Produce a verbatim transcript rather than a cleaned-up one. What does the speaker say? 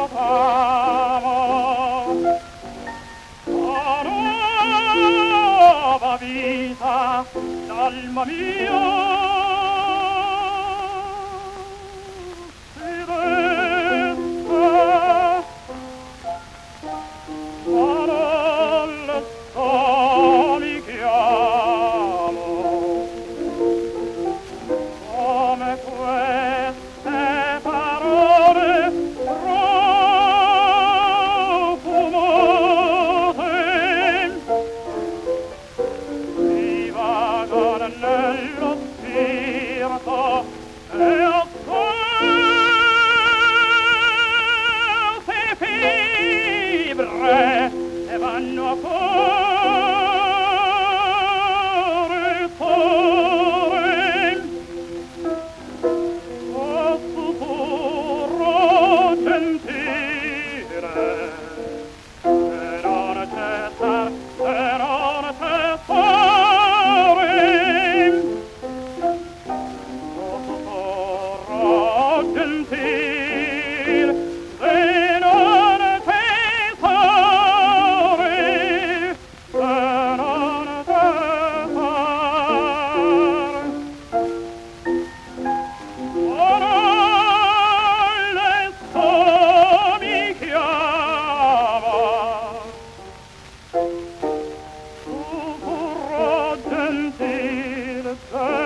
proclamo la nuova vita l'alma mia si desta, ma non lo so, mi chiamo come queste parole profumate divagano nello spirito e a queste fibre e vanno a cuore cuore o sussurro gentile e non cessar e non cessare o sussurro gentile e non cessare e non cessare ora le so mi chiama sussurro gentile